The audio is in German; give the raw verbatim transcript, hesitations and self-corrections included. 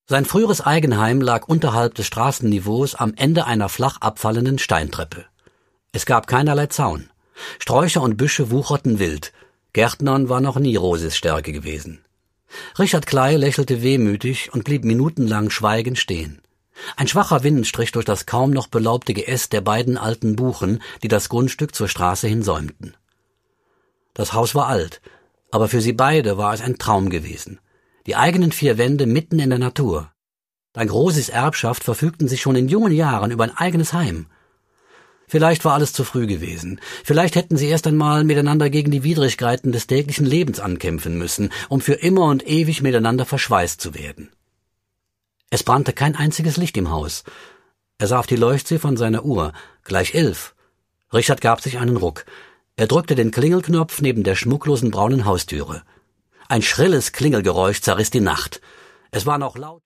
Sein früheres Eigenheim lag unterhalb des Straßenniveaus am Ende einer flach abfallenden Steintreppe. Es gab keinerlei Zaun. Sträucher und Büsche wucherten wild. Gärtnern war noch nie Rosis Stärke gewesen. Richard Kley lächelte wehmütig und blieb minutenlang schweigend stehen. Ein schwacher Wind strich durch das kaum noch belaubte Geäst der beiden alten Buchen, die das Grundstück zur Straße hin säumten. Das Haus war alt, aber für sie beide war es ein Traum gewesen. Die eigenen vier Wände mitten in der Natur. Dank Rosis Erbschaft verfügten sie schon in jungen Jahren über ein eigenes Heim. Vielleicht war alles zu früh gewesen. Vielleicht hätten sie erst einmal miteinander gegen die Widrigkeiten des täglichen Lebens ankämpfen müssen, um für immer und ewig miteinander verschweißt zu werden. Es brannte kein einziges Licht im Haus. Er sah auf die Leuchtziffern seiner Uhr, gleich elf. Richard gab sich einen Ruck. Er drückte den Klingelknopf neben der schmucklosen braunen Haustüre. Ein schrilles Klingelgeräusch zerriss die Nacht. Es war noch laut.